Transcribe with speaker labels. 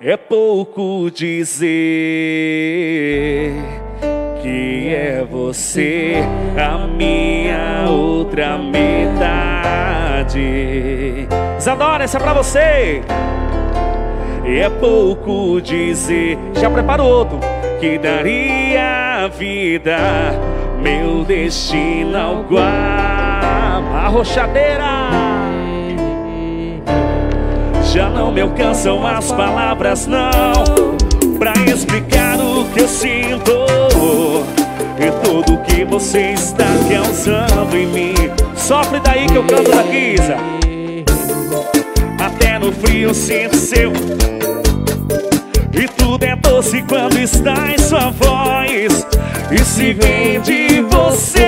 Speaker 1: É pouco dizer que é você a minha outra metade. Isadora, essa é pra você. É pouco dizer, já prepara o outro, que daria a vida, meu destino ao arrochadeira. Já não me alcançam as palavras não, pra explicar o que eu sinto e tudo que você está causando em mim. Sofre daí que eu canto daqui, Isa. Até no frio eu sinto seu, e tudo é doce quando está em sua voz. E se vem de você,